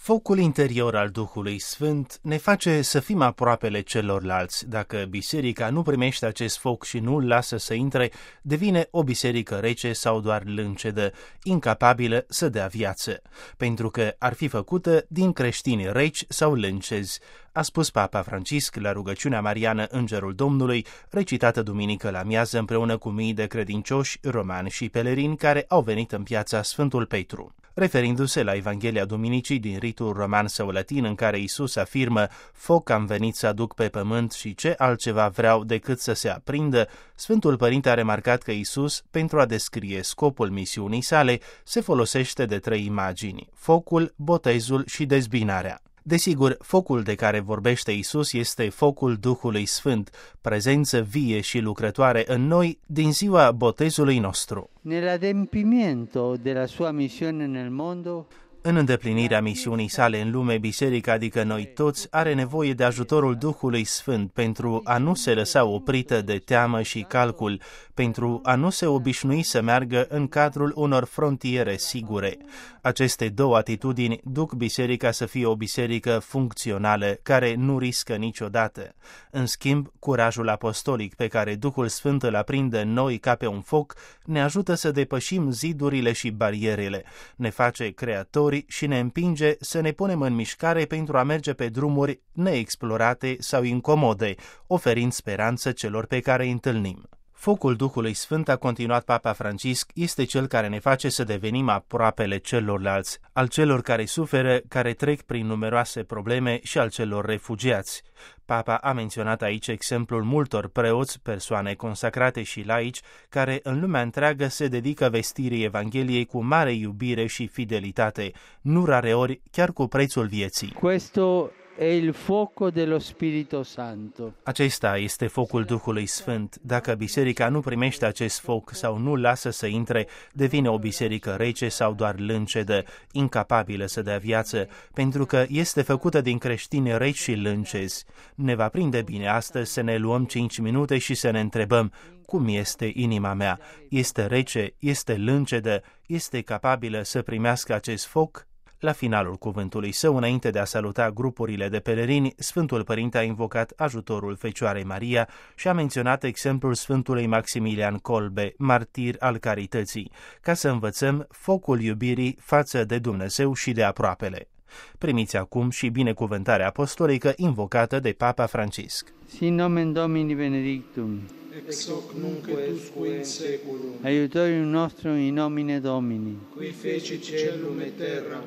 Focul interior al Duhului Sfânt ne face să fim aproapele celorlalți. Dacă biserica nu primește acest foc și nu îl lasă să intre, devine o biserică rece sau doar lâncedă, incapabilă să dea viață, pentru că ar fi făcută din creștini reci sau lâncezi, a spus Papa Francisc la rugăciunea mariană Îngerul Domnului, recitată duminică la miază împreună cu mii de credincioși romani și pelerini care au venit în piața Sfântul Petru. Referindu-se la Evanghelia Duminicii din ritul roman sau latin în care Iisus afirmă foc am venit să aduc pe pământ și ce altceva vreau decât să se aprindă, Sfântul Părinte a remarcat că Iisus, pentru a descrie scopul misiunii sale, se folosește de 3 imagini: focul, botezul și dezbinarea. Desigur, focul de care vorbește Iisus este focul Duhului Sfânt, prezență vie și lucrătoare în noi din ziua botezului nostru. Nell'adempimento della sua missione nel mondo, în îndeplinirea misiunii sale în lume, biserica, adică noi toți, are nevoie de ajutorul Duhului Sfânt pentru a nu se lăsa oprită de teamă și calcul, pentru a nu se obișnui să meargă în cadrul unor frontiere sigure. Aceste 2 atitudini duc biserica să fie o biserică funcțională, care nu riscă niciodată. În schimb, curajul apostolic pe care Duhul Sfânt îl aprinde în noi ca pe un foc ne ajută să depășim zidurile și barierele, ne face creatori și ne împinge să ne punem în mișcare pentru a merge pe drumuri neexplorate sau incomode, oferind speranță celor pe care îi întâlnim. Focul Duhului Sfânt, a continuat Papa Francisc, este cel care ne face să devenim aproapele celorlalți, al celor care suferă, care trec prin numeroase probleme și al celor refugiați. Papa a menționat aici exemplul multor preoți, persoane consacrate și laici, care în lumea întreagă se dedică vestirii Evangheliei cu mare iubire și fidelitate, nu rareori chiar cu prețul vieții. questo è il fuoco dello Spirito Santo. Acesta este focul Duhului Sfânt. Dacă biserica nu primește acest foc sau nu lasă să intre, devine o biserică rece sau doar lâncedă, incapabilă să dea viață, pentru că este făcută din creștini reci și lâncezi. Ne va prinde bine astăzi să ne luăm 5 minute și să ne întrebăm: cum este inima mea? Este rece? Este lâncedă? Este capabilă să primească acest foc? La finalul cuvântului său, înainte de a saluta grupurile de pelerini, Sfântul Părinte a invocat ajutorul Fecioarei Maria și a menționat exemplul Sfântului Maximilian Kolbe, martir al carității, ca să învățăm focul iubirii față de Dumnezeu și de aproapele. Primiți acum și binecuvântarea apostolică invocată de Papa Francisc. Sin nomen Domini benedictum, ex hoc nunc et usque in seculum, aiutorium nostrum in nomine Domini, qui fecit caelum et terram.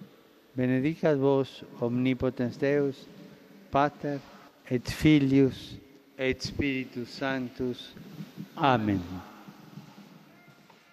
benedicat vos omnipotens Deus, Pater et Filius et Spiritus Sanctus. Amen.